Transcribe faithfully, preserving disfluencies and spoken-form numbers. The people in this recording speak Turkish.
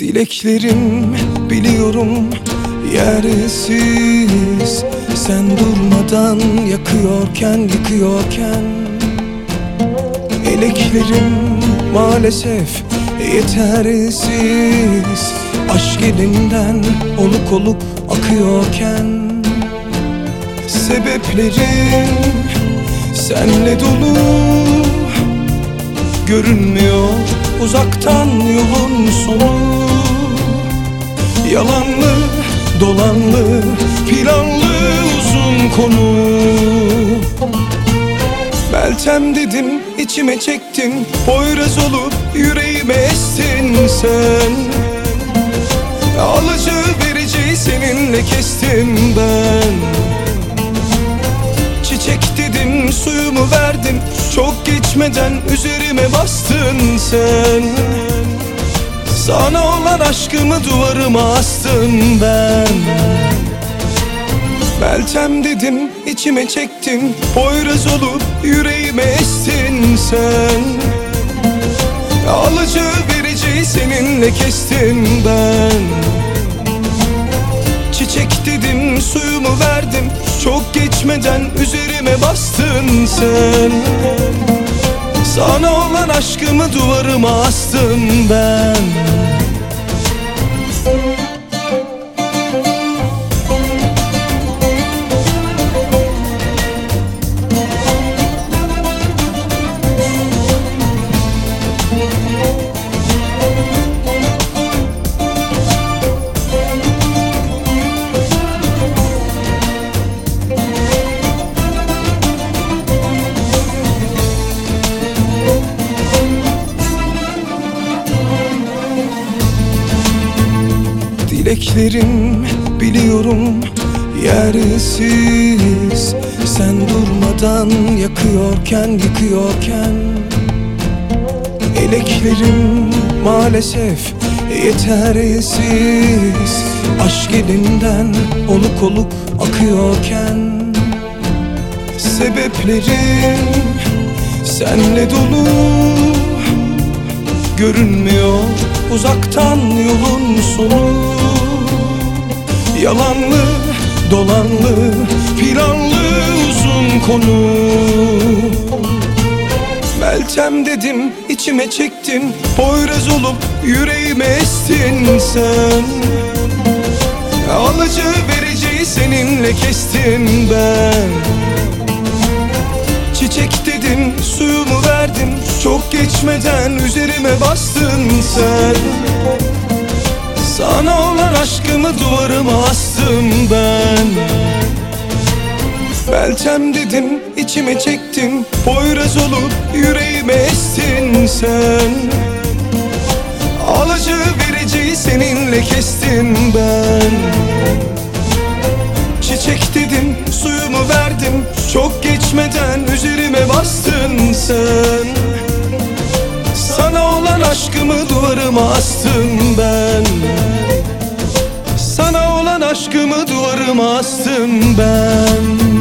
Dileklerim biliyorum yersiz, sen durmadan yakıyorken yıkıyorken. Eleklerim maalesef yetersiz, aşk elinden oluk oluk akıyorken. Sebeplerim senle dolu, görünmüyor uzaktan yolun sonu. Yalanlı, dolanlı, planlı uzun konu. Meltem dedim, içime çektim, Poyraz olup yüreğime estin sen. Alıcı verici seninle kestim ben. Çiçek dedim, suyumu verdim, çok geçmeden üzerime bastın sen. Sana olan aşkımı duvarıma astım ben. Meltem dedim, içime çektim, Poyraz olup yüreğime estin sen. Alıcı verici seninle kestim ben. Çiçek dedim, suyumu verdim, çok geçmeden üzerime bastın sen. Sana olan aşkımı duvarıma astım ben. Dileklerim biliyorum yersiz, sen durmadan yakıyorken yıkıyorken. Eleklerim maalesef yetersiz, aşk elinden oluk oluk akıyorken. Sebeplerim senle dolu, görünmüyor uzaktan yolun sonu. Yalanlı, dolanlı, planlı uzun konu. Meltem dedim, içime çektim, Poyraz olup yüreğime estin sen. Alıcı verici seninle kestim ben. Çiçek dedim, suyumu verdim, çok geçmeden üzerime bastın sen. Sana olan aşkımı duvarıma astım ben. Meltem dedim, içime çektim, Poyraz olup yüreğime estin sen. Alıcı verici seninle kestim ben. Çiçek dedim, suyumu verdim, çok geçmeden üzerime bastın sen. Sana olan aşkımı duvarıma astım ben. Sana olan aşkımı duvarıma astım ben.